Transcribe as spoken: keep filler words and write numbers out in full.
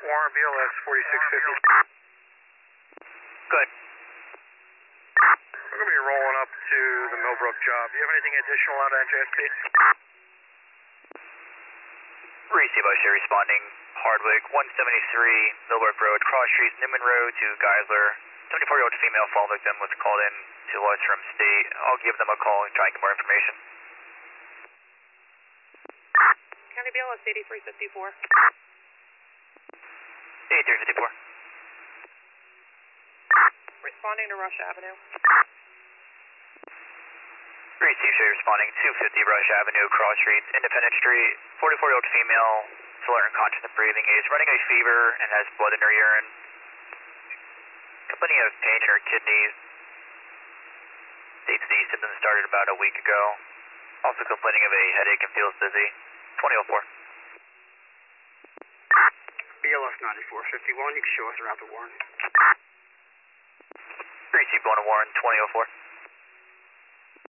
Warren, B L S forty-six fifty. Good. We're going to be rolling up to the Millbrook job. Do you have anything additional out of N J S P? Receive Usher responding. Hardwick, one seventy-three Millbrook Road, cross streets, Newman Road to Geisler. seventy-four-year-old female fall victim was called in to us from state. I'll give them a call and try and get more information. County B L S eighty-three fifty-four. eighty-three fifty-four. Responding to Rush Avenue. Receive Shay responding, two fifty Rush Avenue, cross streets, Independence Street. forty-four-year-old female, still alert and conscious and breathing, is running a fever and has blood in her urine. Complaining of pain in her kidneys. States the symptoms started about a week ago. Also complaining of a headache and feels dizzy. twenty oh four. B L S ninety-four fifty-one, you can show us around the Warren. Receive going to Warren, twenty oh four.